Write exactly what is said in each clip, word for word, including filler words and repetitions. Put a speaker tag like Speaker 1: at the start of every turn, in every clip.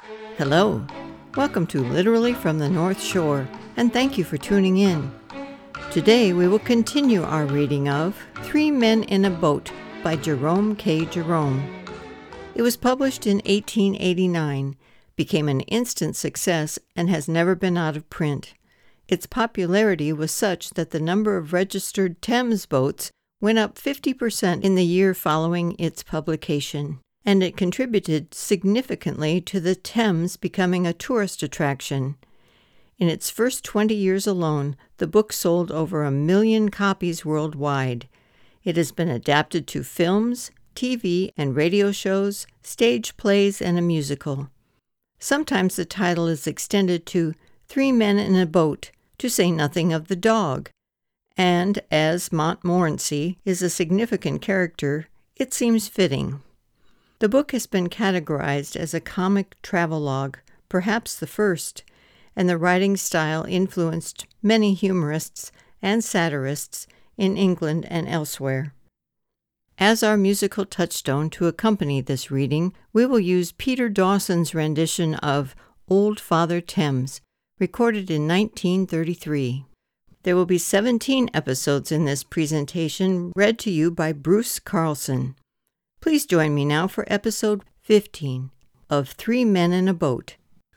Speaker 1: Hello, welcome to Literally from the North Shore, and thank you for tuning in. Today we will continue our reading of Three Men in a Boat by Jerome K. Jerome. It was published in eighteen eighty-nine, became an instant success, and has never been out of print. Its popularity was such that the number of registered Thames boats went up fifty percent in the year following its publication, and it contributed significantly to the Thames becoming a tourist attraction. In its first twenty years alone, the book sold over a million copies worldwide. It has been adapted to films, T V and radio shows, stage plays, and a musical. Sometimes the title is extended to Three Men in a Boat, to say nothing of the dog. And as Montmorency is a significant character, it seems fitting. The book has been categorized as a comic travelogue, perhaps the first, and the writing style influenced many humorists and satirists in England and elsewhere. As our musical touchstone to accompany this reading, we will use Peter Dawson's rendition of Old Father Thames, recorded in nineteen thirty-three. There will be seventeen episodes in this presentation, read to you by Bruce Carlson. Please join me now for episode fifteen of Three Men in a Boat.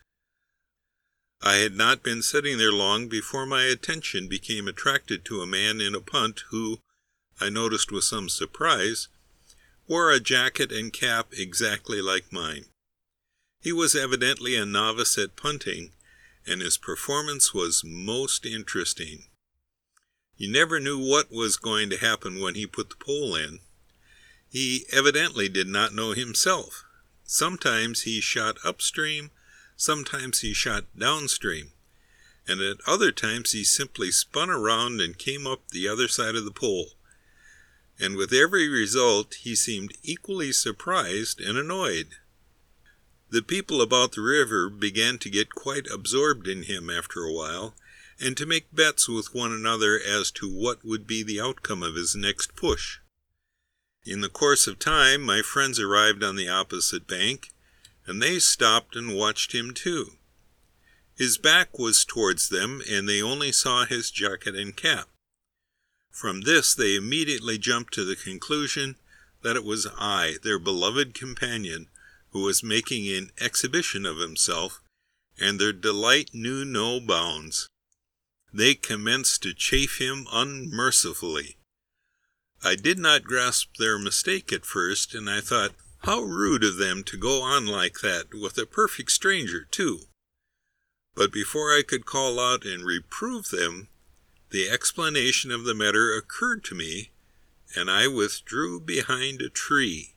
Speaker 2: I had not been sitting there long before my attention became attracted to a man in a punt who, I noticed with some surprise, wore a jacket and cap exactly like mine. He was evidently a novice at punting, and his performance was most interesting. You never knew what was going to happen when he put the pole in. He evidently did not know himself. Sometimes he shot upstream, sometimes he shot downstream, and at other times he simply spun around and came up the other side of the pole. And with every result he seemed equally surprised and annoyed. The people about the river began to get quite absorbed in him after a while, and to make bets with one another as to what would be the outcome of his next push. In the course of time, my friends arrived on the opposite bank, and they stopped and watched him too. His back was towards them, and they only saw his jacket and cap. From this they immediately jumped to the conclusion that it was I, their beloved companion, who was making an exhibition of himself, and their delight knew no bounds. They commenced to chaff him unmercifully. I did not grasp their mistake at first, and I thought, how rude of them to go on like that with a perfect stranger, too. But before I could call out and reprove them, the explanation of the matter occurred to me, and I withdrew behind a tree.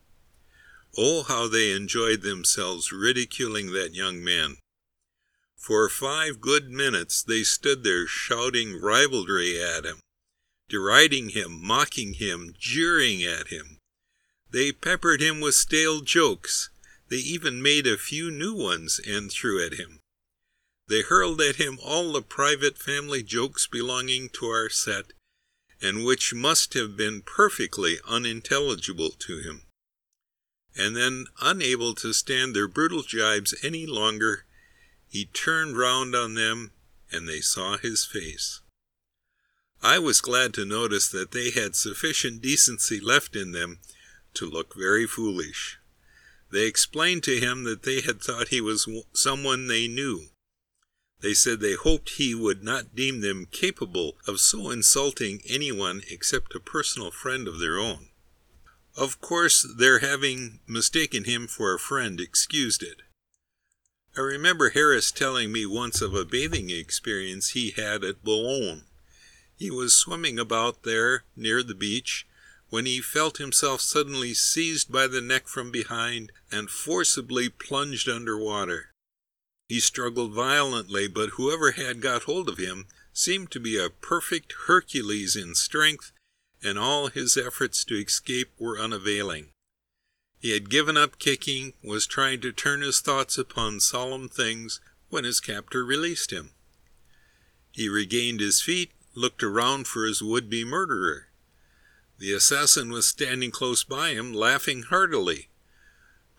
Speaker 2: Oh, how they enjoyed themselves ridiculing that young man. For five good minutes they stood there shouting ribaldry at him, deriding him, mocking him, jeering at him. They peppered him with stale jokes. They even made a few new ones and threw at him. They hurled at him all the private family jokes belonging to our set, and which must have been perfectly unintelligible to him. And then, unable to stand their brutal jibes any longer, he turned round on them, and they saw his face. I was glad to notice that they had sufficient decency left in them to look very foolish. They explained to him that they had thought he was someone they knew. They said they hoped he would not deem them capable of so insulting anyone except a personal friend of their own. Of course, their having mistaken him for a friend excused it. I remember Harris telling me once of a bathing experience he had at Boulogne. He was swimming about there near the beach when he felt himself suddenly seized by the neck from behind and forcibly plunged under water. He struggled violently, but whoever had got hold of him seemed to be a perfect Hercules in strength, and all his efforts to escape were unavailing. He had given up kicking, was trying to turn his thoughts upon solemn things, when his captor released him. He regained his feet, looked around for his would-be murderer. The assassin was standing close by him, laughing heartily.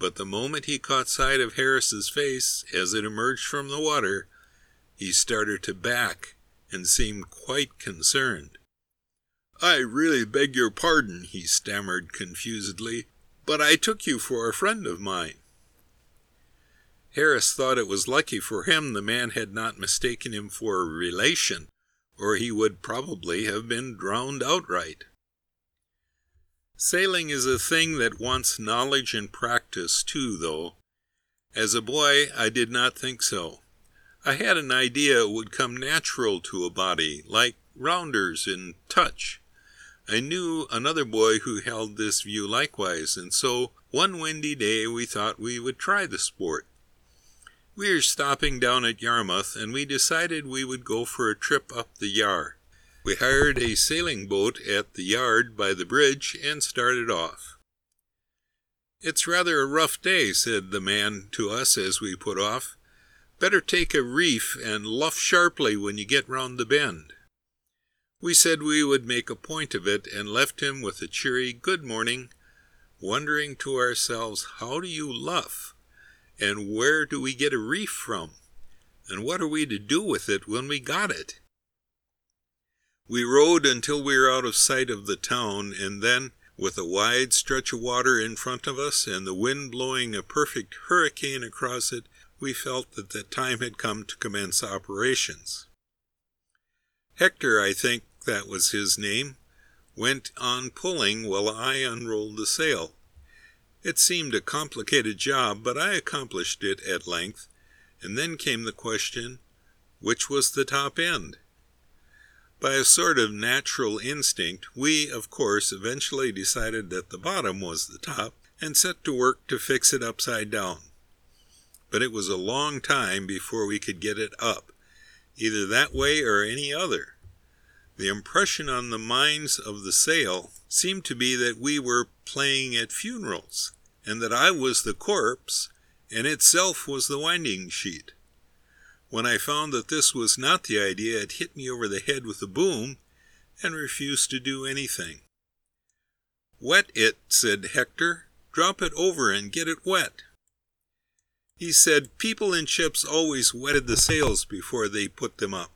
Speaker 2: but the moment he caught sight of Harris's face as it emerged from the water, he started to back and seemed quite concerned. "I really beg your pardon," he stammered confusedly, "but I took you for a friend of mine." Harris thought it was lucky for him the man had not mistaken him for a relation, or he would probably have been drowned outright. Sailing is a thing that wants knowledge and practice too, though. As a boy, I did not think so. I had an idea it would come natural to a body, like rounders in touch. I knew another boy who held this view likewise, and so one windy day we thought we would try the sport. We were stopping down at Yarmouth, and we decided we would go for a trip up the Yar. We hired a sailing boat at the yard by the bridge and started off. "It's rather a rough day," said the man to us as we put off. "Better take a reef and luff sharply when you get round the bend." We said we would make a point of it, and left him with a cheery good morning, wondering to ourselves, how do you luff? And where do we get a reef from? And what are we to do with it when we got it? We rowed until we were out of sight of the town, and then, with a wide stretch of water in front of us and the wind blowing a perfect hurricane across it, we felt that the time had come to commence operations. Hector, I think that was his name, went on pulling while I unrolled the sail. It seemed a complicated job, but I accomplished it at length, and then came the question, which was the top end? By a sort of natural instinct, we, of course, eventually decided that the bottom was the top, and set to work to fix it upside down. But it was a long time before we could get it up, either that way or any other. The impression on the minds of the sail seemed to be that we were playing at funerals, and that I was the corpse, and itself was the winding sheet. When I found that this was not the idea, it hit me over the head with a boom, and refused to do anything. "Wet it," said Hector. "Drop it over and get it wet." He said people in ships always wetted the sails before they put them up.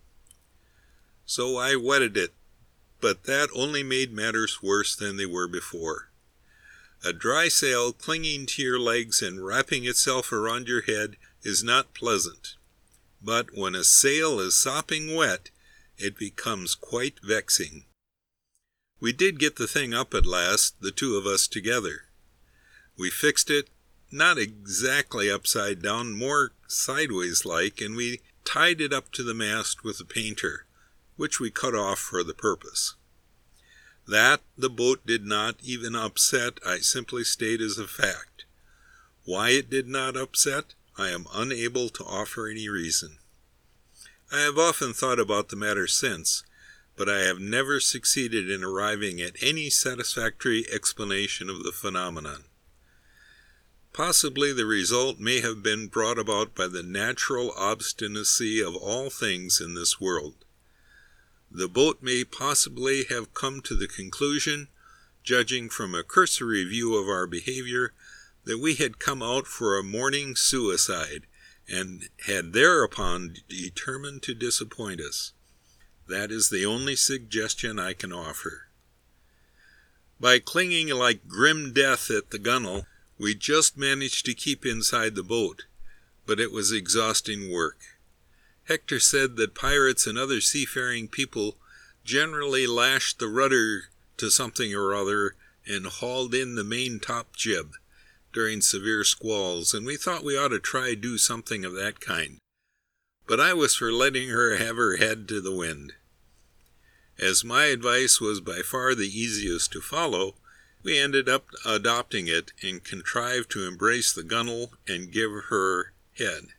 Speaker 2: So I wetted it, but that only made matters worse than they were before. A dry sail clinging to your legs and wrapping itself around your head is not pleasant, but when a sail is sopping wet, it becomes quite vexing. We did get the thing up at last, the two of us together. We fixed it, not exactly upside down, more sideways-like, and we tied it up to the mast with a painter, which we cut off for the purpose. That the boat did not even upset, I simply state as a fact. Why it did not upset, I am unable to offer any reason. I have often thought about the matter since, but I have never succeeded in arriving at any satisfactory explanation of the phenomenon. Possibly the result may have been brought about by the natural obstinacy of all things in this world. The boat may possibly have come to the conclusion, judging from a cursory view of our behavior, that we had come out for a morning suicide, and had thereupon determined to disappoint us. That is the only suggestion I can offer. By clinging like grim death at the gunwale, we just managed to keep inside the boat, but it was exhausting work. Hector said that pirates and other seafaring people generally lashed the rudder to something or other and hauled in the main top jib during severe squalls, and we thought we ought to try do something of that kind. But I was for letting her have her head to the wind. As my advice was by far the easiest to follow, we ended up adopting it and contrived to embrace the gunwale and give her head.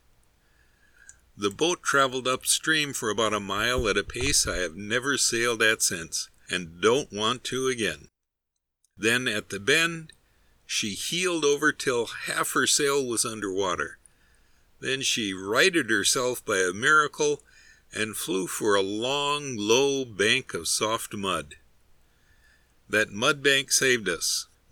Speaker 2: The boat traveled upstream for about a mile at a pace I have never sailed at since, and don't want to again. Then at the bend, she heeled over till half her sail was under water. Then she righted herself by a miracle and flew for a long, low bank of soft mud. That mud bank saved us.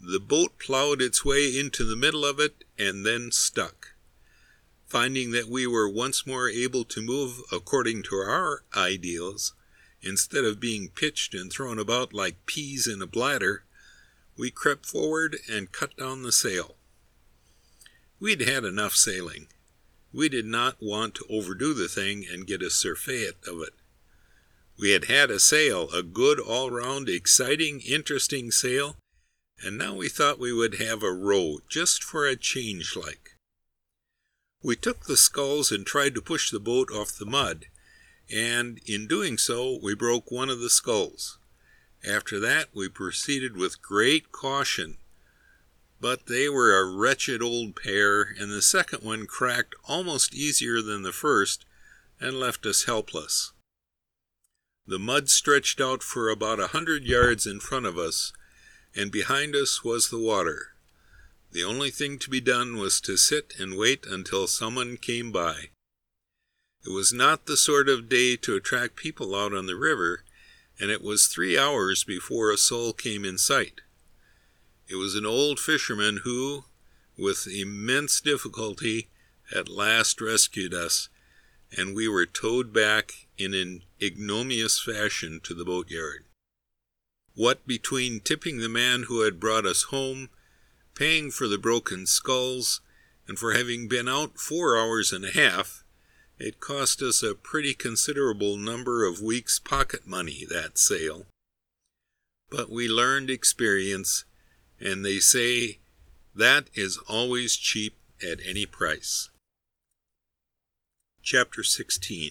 Speaker 2: The boat plowed its way into the middle of it and then stuck. Finding that we were once more able to move according to our ideals, instead of being pitched and thrown about like peas in a bladder, we crept forward and cut down the sail. We'd had enough sailing. We did not want to overdo the thing and get a surfeit of it. We had had a sail, a good all-round, exciting, interesting sail, and now we thought we would have a row, just for a change like. We took the sculls and tried to push the boat off the mud, and in doing so, we broke one of the sculls. After that, we proceeded with great caution, but they were a wretched old pair, and the second one cracked almost easier than the first and left us helpless. The mud stretched out for about a hundred yards in front of us, and behind us was the water. The only thing to be done was to sit and wait until someone came by. It was not the sort of day to attract people out on the river, and it was three hours before a soul came in sight. It was an old fisherman who, with immense difficulty, at last rescued us, and we were towed back in an ignominious fashion to the boatyard. What between tipping the man who had brought us home, paying for the broken sculls, and for having been out four hours and a half, it cost us a pretty considerable number of weeks' pocket money, that sail. But we learned experience, and they say that is always cheap at any price. Chapter sixteen.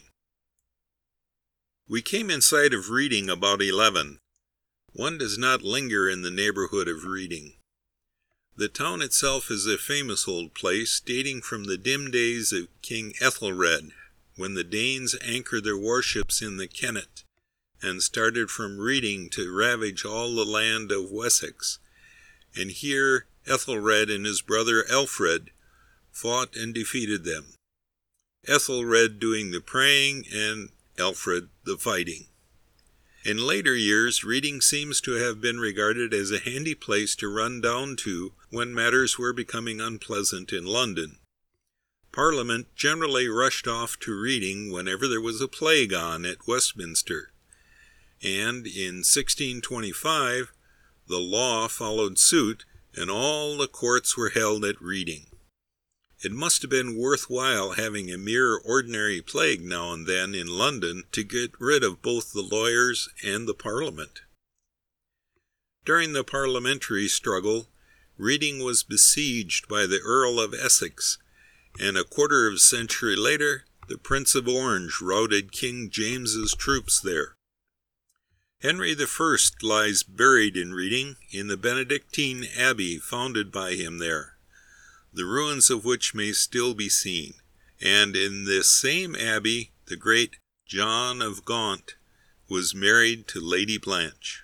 Speaker 2: We came in sight of Reading about eleven. One does not linger in the neighborhood of Reading. The town itself is a famous old place, dating from the dim days of King Ethelred, when the Danes anchored their warships in the Kennet, and started from Reading to ravage all the land of Wessex. And here Ethelred and his brother Alfred fought and defeated them, Ethelred doing the praying and Alfred the fighting. In later years, Reading seems to have been regarded as a handy place to run down to when matters were becoming unpleasant in London. Parliament generally rushed off to Reading whenever there was a plague on at Westminster, and in sixteen twenty-five the law followed suit, and all the courts were held at Reading. It must have been worthwhile having a mere ordinary plague now and then in London to get rid of both the lawyers and the Parliament. During the parliamentary struggle, Reading was besieged by the Earl of Essex, and a quarter of a century later, the Prince of Orange routed King James's troops there. Henry the First lies buried in Reading in the Benedictine Abbey founded by him there, the ruins of which may still be seen, and in this same abbey the great John of Gaunt was married to Lady Blanche.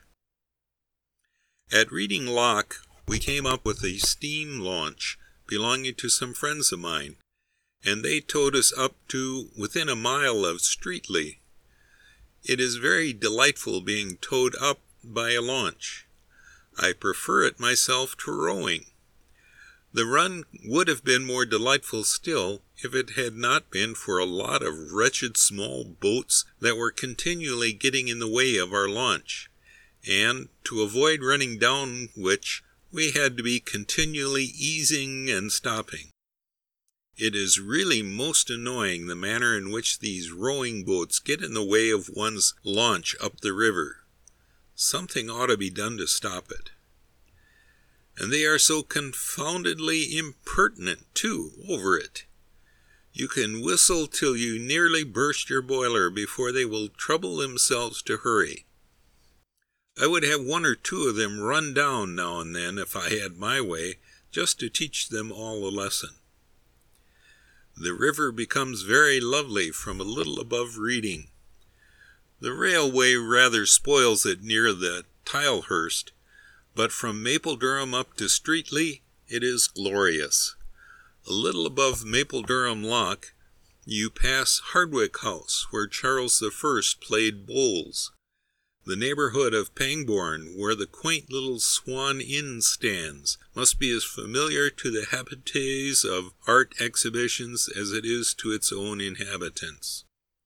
Speaker 2: At Reading Lock we came up with a steam launch belonging to some friends of mine, and they towed us up to within a mile of Streatley. It is very delightful being towed up by a launch. I prefer it myself to rowing. The run would have been more delightful still if it had not been for a lot of wretched small boats that were continually getting in the way of our launch, and to avoid running down which we had to be continually easing and stopping. It is really most annoying the manner in which these rowing boats get in the way of one's launch up the river. Something ought to be done to stop it. And they are so confoundedly impertinent, too, over it. You can whistle till you nearly burst your boiler before they will trouble themselves to hurry. I would have one or two of them run down now and then if I had my way, just to teach them all a lesson. The river becomes very lovely from a little above Reading. The railway rather spoils it near the Tilehurst, but from Mapledurham up to Streatley it is glorious. A little above Mapledurham Lock you pass Hardwick House, where Charles the First played bowls. The neighborhood of Pangbourne, where the quaint little Swan Inn stands, must be as familiar to the habitués of art exhibitions as it is to its own inhabitants.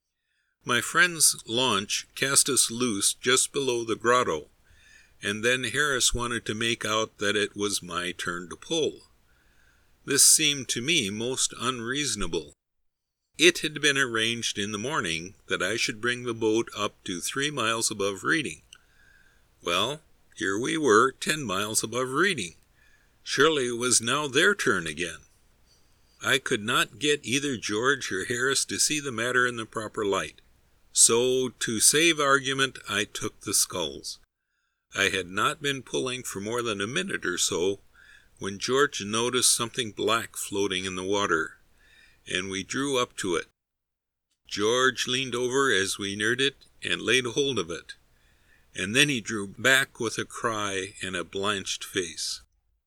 Speaker 2: My friend's launch cast us loose just below the grotto, and then Harris wanted to make out that it was my turn to pull. This seemed to me most unreasonable. It had been arranged in the morning that I should bring the boat up to three miles above Reading. Well, here we were, ten miles above Reading. Surely it was now their turn again. I could not get either George or Harris to see the matter in the proper light. So, to save argument, I took the sculls. I had not been pulling for more than a minute or so, when George noticed something black floating in the water, and we drew up to it. George leaned over as we neared it and laid hold of it, and then he drew back with a cry and a blanched face.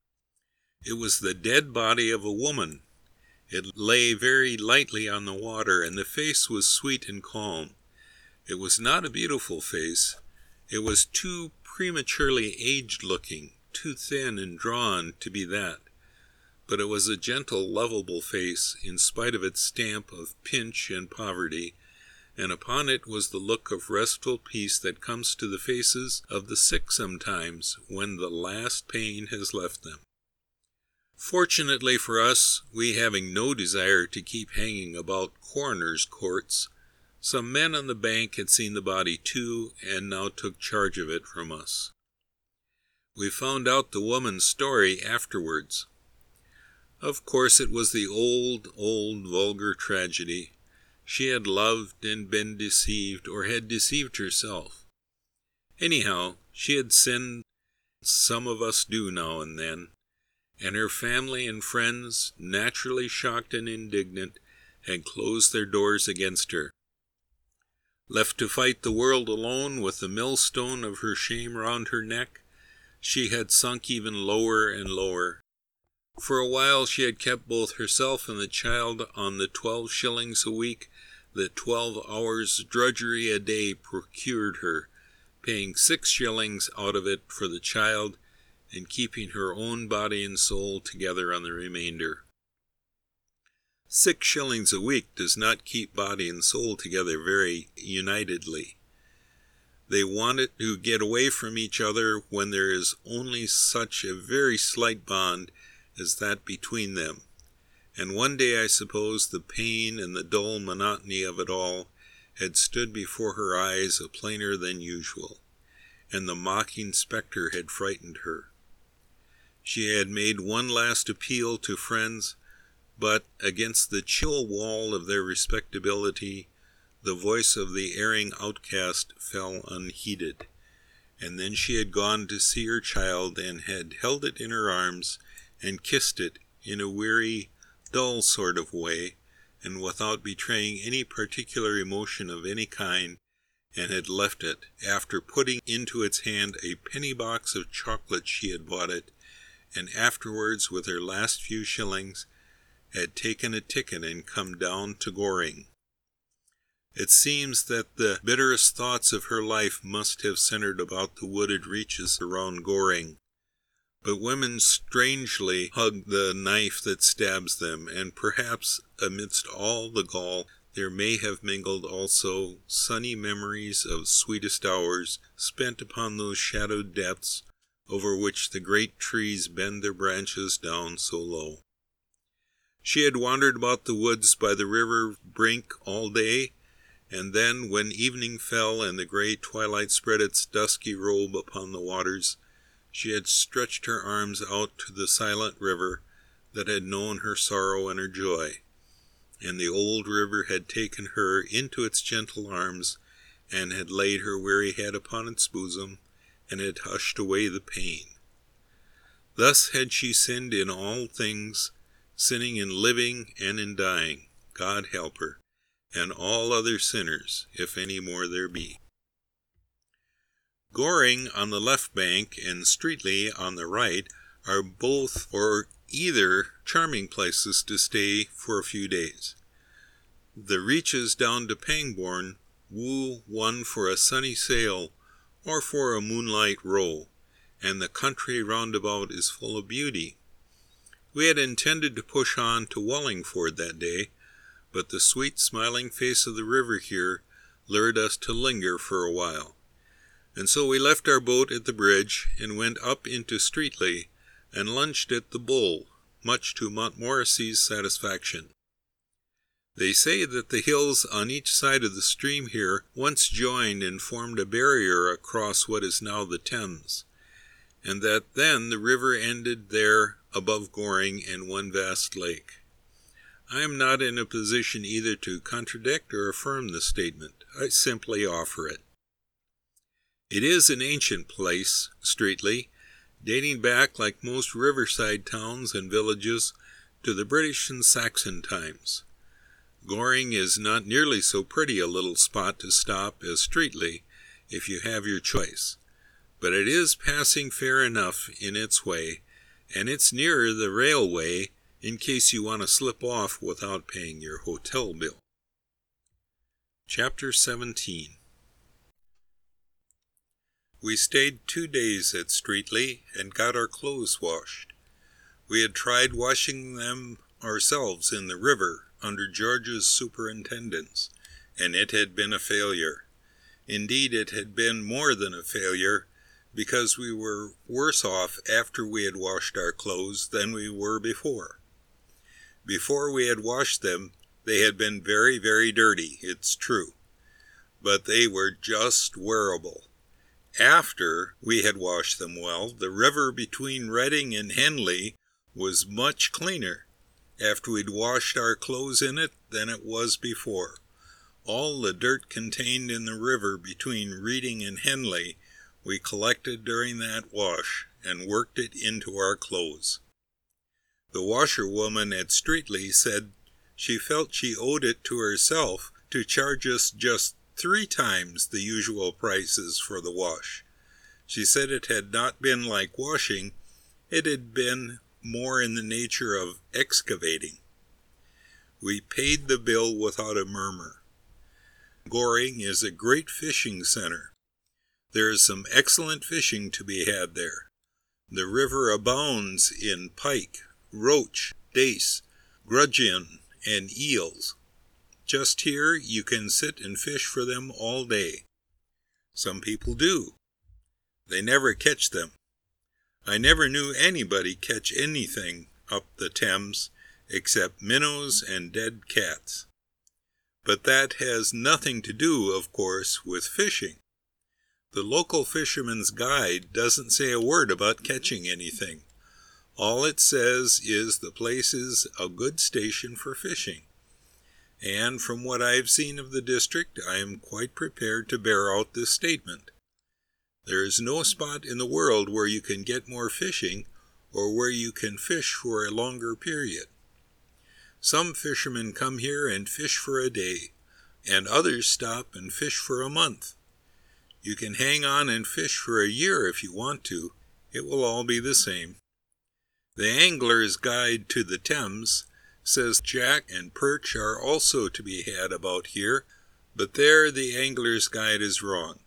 Speaker 2: It was the dead body of a woman. It lay very lightly on the water, and the face was sweet and calm. It was not a beautiful face. It was too prematurely aged-looking, too thin and drawn to be that. But it was a gentle, lovable face, in spite of its stamp of pinch and poverty, and upon it was the look of restful peace that comes to the faces of the sick sometimes when the last pain has left them. Fortunately for us, we having no desire to keep hanging about coroners' courts, some men on the bank had seen the body too, and now took charge of it from us. We found out the woman's story afterwards. Of course it was the old, old vulgar tragedy. She had loved and been deceived, or had deceived herself. Anyhow, she had sinned, some of us do now and then, and her family and friends, naturally shocked and indignant, had closed their doors against her. Left to fight the world alone with the millstone of her shame round her neck, she had sunk even lower and lower. For a while she had kept both herself and the child on the twelve shillings a week that twelve hours' drudgery a day procured her, paying six shillings out of it for the child, and keeping her own body and soul together on the remainder. Six shillings a week does not keep body and soul together very unitedly. They wanted to get away from each other when there is only such a very slight bond as that between them, and one day I suppose the pain and the dull monotony of it all had stood before her eyes a plainer than usual, and the mocking spectre had frightened her. She had made one last appeal to friends, but against the chill wall of their respectability, the voice of the erring outcast fell unheeded, and then she had gone to see her child and had held it in her arms and kissed it in a weary, dull sort of way, and without betraying any particular emotion of any kind, and had left it, after putting into its hand a penny box of chocolate she had bought it, and afterwards, with her last few shillings, had taken a ticket and come down to Goring. It seems that the bitterest thoughts of her life must have centered about the wooded reaches around Goring. But women strangely hug the knife that stabs them, and perhaps amidst all the gall there may have mingled also sunny memories of sweetest hours spent upon those shadowed depths over which the great trees bend their branches down so low. She had wandered about the woods by the river brink all day, and then, when evening fell and the gray twilight spread its dusky robe upon the waters, she had stretched her arms out to the silent river that had known her sorrow and her joy, and the old river had taken her into its gentle arms, and had laid her weary head upon its bosom, and had hushed away the pain. Thus had she sinned in all things, sinning in living and in dying, God help her, and all other sinners, if any more there be. Goring on the left bank and Streatley on the right are both or either charming places to stay for a few days. The reaches down to Pangbourne woo one for a sunny sail or for a moonlight row, and the country round about is full of beauty. We had intended to push on to Wallingford that day, but the sweet smiling face of the river here lured us to linger for a while, and so we left our boat at the bridge and went up into Streatley and lunched at the Bull, much to Montmorency's satisfaction. They say that the hills on each side of the stream here once joined and formed a barrier across what is now the Thames, and that then the river ended there above Goring in one vast lake. I am not in a position either to contradict or affirm the statement. I simply offer it. It is an ancient place, Streatley, dating back, like most riverside towns and villages, to the British and Saxon times. Goring is not nearly so pretty a little spot to stop as Streatley, if you have your choice, but it is passing fair enough in its way, and it's nearer the railway in case you want to slip off without paying your hotel bill. Chapter seventeen. We stayed two days at Streatley and got our clothes washed. We had tried washing them ourselves in the river under George's superintendence, and it had been a failure. Indeed, it had been more than a failure, because we were worse off after we had washed our clothes than we were before. Before we had washed them, they had been very, very dirty, it's true, but they were just wearable. After we had washed them well, the river between Reading and Henley was much cleaner after we'd washed our clothes in it than it was before. All the dirt contained in the river between Reading and Henley we collected during that wash and worked it into our clothes. The washerwoman at Streatley said she felt she owed it to herself to charge us just three times the usual prices for the wash. She said it had not been like washing, it had been more in the nature of excavating. We paid the bill without a murmur. Goring is a great fishing center. There is some excellent fishing to be had there. The river abounds in pike, roach, dace, gudgeon, and eels. Just here you can sit and fish for them all day. Some people do. They never catch them. I never knew anybody catch anything up the Thames except minnows and dead cats. But that has nothing to do, of course, with fishing. The local fisherman's guide doesn't say a word about catching anything. All it says is the place is a good station for fishing. And from what I have seen of the district, I am quite prepared to bear out this statement. There is no spot in the world where you can get more fishing, or where you can fish for a longer period. Some fishermen come here and fish for a day, and others stop and fish for a month. You can hang on and fish for a year if you want to. It will all be the same. The Angler's Guide to the Thames says jack and perch are also to be had about here, but there the Angler's Guide is wrong.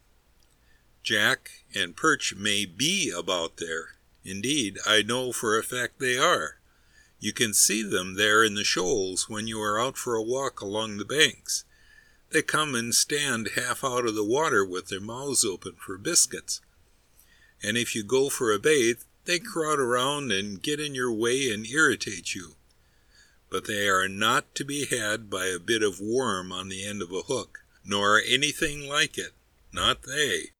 Speaker 2: Jack and perch may be about there. Indeed, I know for a fact they are. You can see them there in the shoals when you are out for a walk along the banks. They come and stand half out of the water with their mouths open for biscuits. And if you go for a bathe, they crowd around and get in your way and irritate you. But they are not to be had by a bit of worm on the end of a hook, nor anything like it, not they.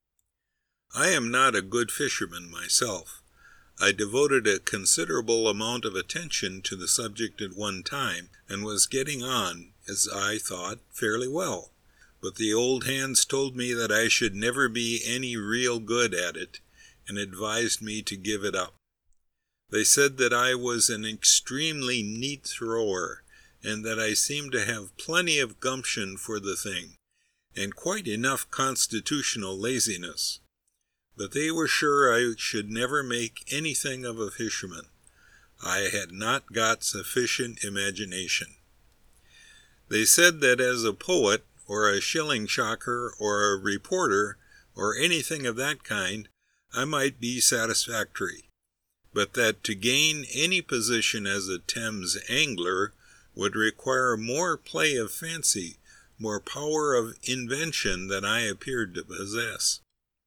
Speaker 2: I am not a good fisherman myself. I devoted a considerable amount of attention to the subject at one time, and was getting on, as I thought, fairly well. But the old hands told me that I should never be any real good at it, and advised me to give it up. They said that I was an extremely neat thrower, and that I seemed to have plenty of gumption for the thing, and quite enough constitutional laziness. But they were sure I should never make anything of a fisherman. I had not got sufficient imagination. They said that as a poet, or a shilling shocker, or a reporter, or anything of that kind, I might be satisfactory. But that to gain any position as a Thames angler would require more play of fancy, more power of invention than I appeared to possess.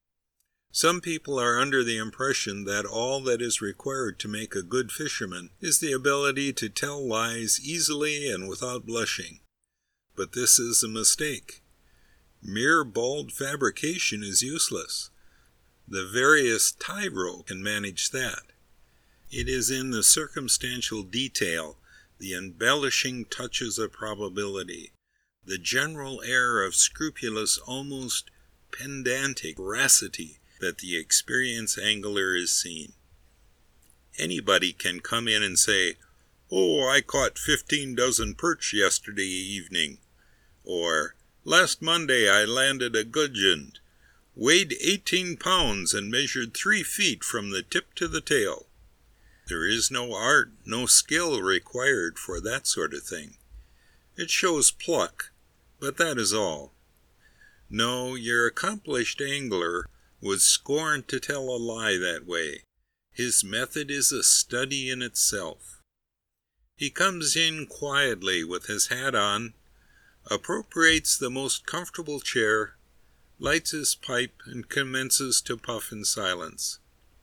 Speaker 2: Some people are under the impression that all that is required to make a good fisherman is the ability to tell lies easily and without blushing. But this is a mistake. Mere bald fabrication is useless. The veriest tyro can manage that. It is in the circumstantial detail, the embellishing touches of probability, the general air of scrupulous, almost pedantic veracity that the experienced angler is seen. Anybody can come in and say, "Oh, I caught fifteen dozen perch yesterday evening," or "Last Monday I landed a gudgeon, weighed eighteen pounds and measured three feet from the tip to the tail." There is no art, no skill required for that sort of thing. It shows pluck, but that is all. No, your accomplished angler would scorn to tell a lie that way. His method is a study in itself. He comes in quietly with his hat on, appropriates the most comfortable chair, lights his pipe, and commences to puff in silence.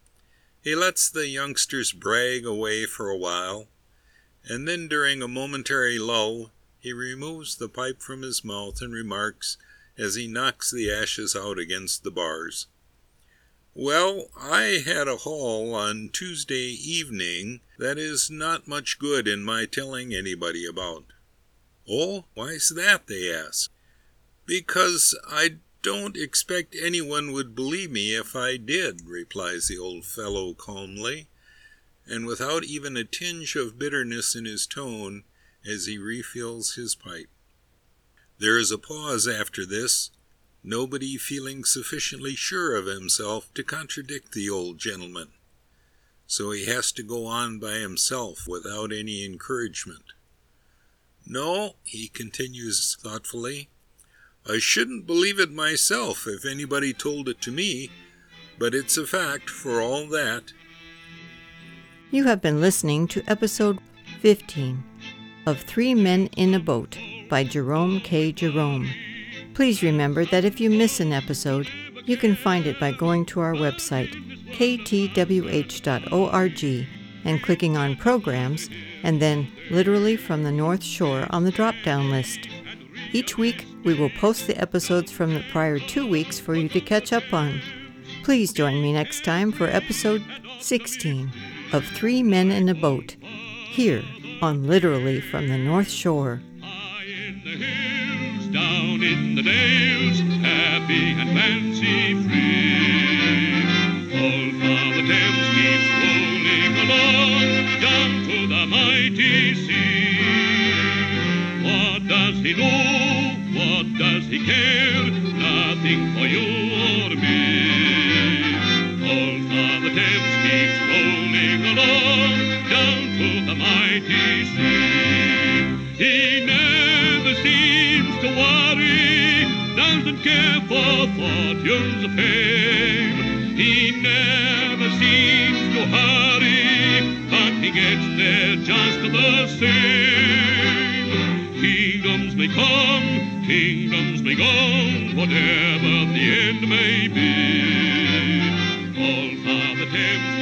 Speaker 2: He lets the youngsters brag away for a while, and then during a momentary lull, he removes the pipe from his mouth and remarks, as he knocks the ashes out against the bars, "Well, I had a haul on Tuesday evening that is not much good in my telling anybody about." "Oh, why's that?" they ask. "Because I don't expect anyone would believe me if I did," replies the old fellow calmly, and without even a tinge of bitterness in his tone as he refills his pipe. There is a pause after this, nobody feeling sufficiently sure of himself to contradict the old gentleman. So he has to go on by himself without any encouragement. "No," he continues thoughtfully, "I shouldn't believe it myself if anybody told it to me, but it's a fact for all that."
Speaker 1: You have been listening to episode fifteen of Three Men in a Boat by Jerome K. Jerome. Please remember that if you miss an episode, you can find it by going to our website, k t w h dot org, and clicking on Programs, and then Literally from the North Shore on the drop-down list. Each week, we will post the episodes from the prior two weeks for you to catch up on. Please join me next time for episode sixteen of Three Men in a Boat, here on Literally from the North Shore.
Speaker 3: Down in the dales, happy and fancy-free, old Father Thames keeps rolling along, down to the mighty sea. What does he know? What does he care? Nothing for you or me. Old Father Thames keeps rolling along, down to the mighty sea. He never seems to worry, doesn't care for fortunes of fame. He never seems to hurry, but he gets there just the same. Kingdoms may come, kingdoms may go, whatever the end may be. Old Father Thames